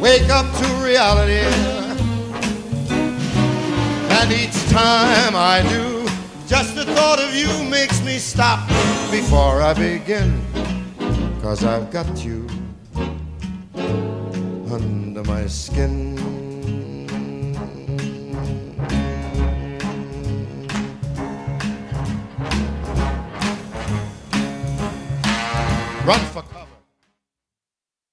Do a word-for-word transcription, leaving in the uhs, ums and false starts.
wake up to reality. And each time I do, just the thought of you makes me stop before I begin. 'Cause I've got you under my skin. Run for